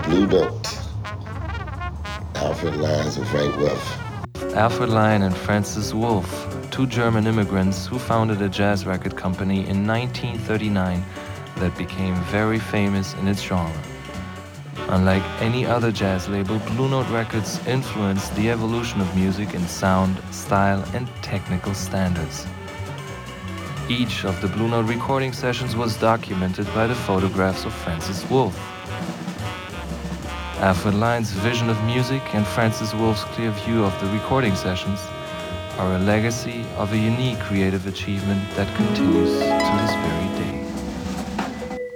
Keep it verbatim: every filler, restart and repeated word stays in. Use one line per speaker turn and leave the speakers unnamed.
Blue Note, Alfred Lyons and Frank Wolf.
Alfred Lion and Francis Wolff, two German immigrants who founded a jazz record company in nineteen thirty-nine that became very famous in its genre. Unlike any other jazz label, Blue Note Records influenced the evolution of music in sound, style, and technical standards. Each of the Blue Note recording sessions was documented by the photographs of Francis Wolff. Alfred Lyon's vision of music and Francis Wolff's clear view of the recording sessions are a legacy of a unique creative achievement that continues to this very